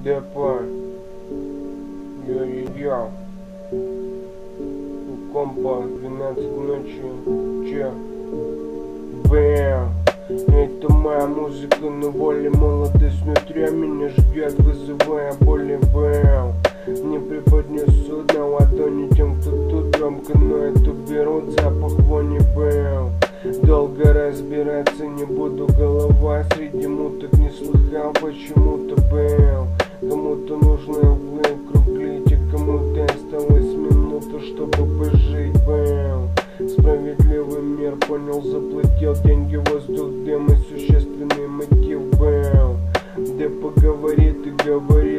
ДП. Йо-йо-йо. У компа 12 ночи. Че? Бэм. Это моя музыка на воле, молодость внутри меня ждет, вызывая боли. Бэм. Не преподнесут на ладони тем, кто тут громко ноет, уберут запах вони. Бэм. Долго разбираться не буду, голова среди муток, не слыхал почему-то. Бэм. Кому-то нужно выкруглить, а кому-то осталась минута, чтобы пожить. Бэм. Справедливый мир понял, заплатил деньги, воздух, дым и существенный мотив. Бэм. Да поговори ты, говори.